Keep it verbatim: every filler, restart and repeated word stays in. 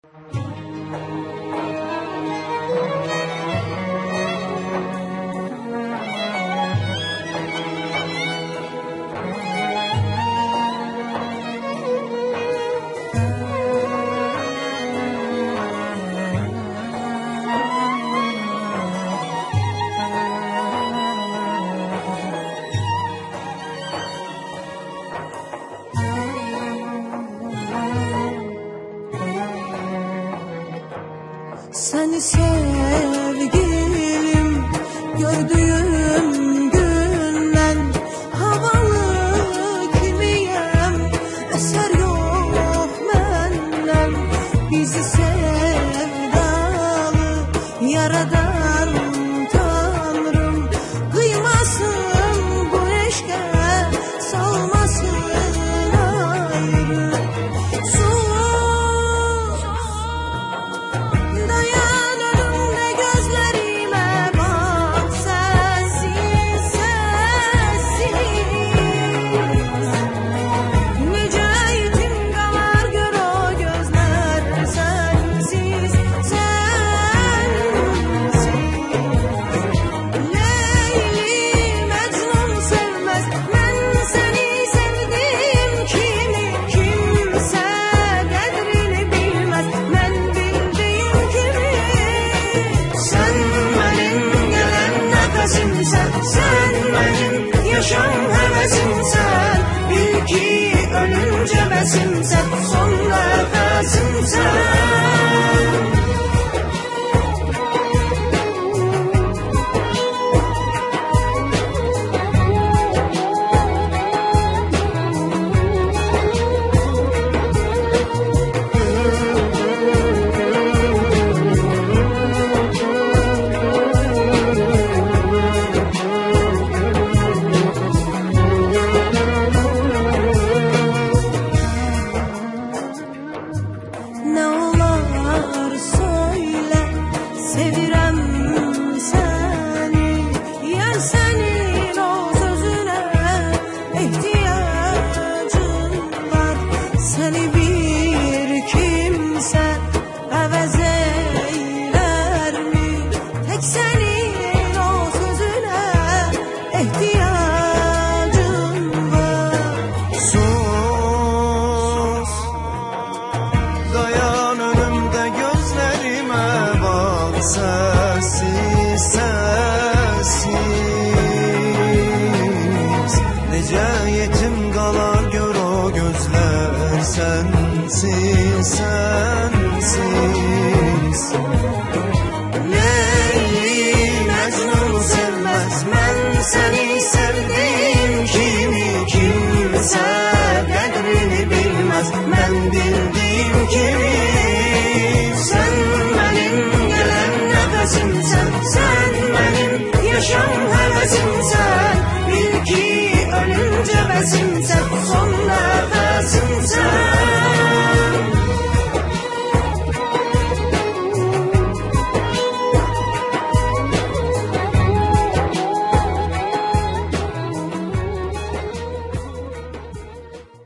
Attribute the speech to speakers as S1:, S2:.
S1: Seni sevgilim gördüğüm günden havalı kimiyem, eser yok menden. Bizi sevdalı yaradan Tanrım kıymasın, bu eşke salmasın ayrı. Sen benim yaşam hevesimsen, bil ki ölünce besimsen, son nefesimsen. Ne olar söyle, sevirem seni. Yer senin o sözüne ihtiyacın var. Seni bir kimse evez eyler mi? Tek senin o sözüne ihtiyacın var.
S2: Sus, dayan önümde gözlerime bak, sessiz sessiz. Nece yetim kalar gör o gözler, sensiz sensiz. Leyli Mecnun sevmez, ben seni sevdim kimi, kimse kadrini bilmez, ben bildim kimi. Sen benim gelen nefesimsen, sen benim yaşam hevesimsen, bil ki ölünce besimsen.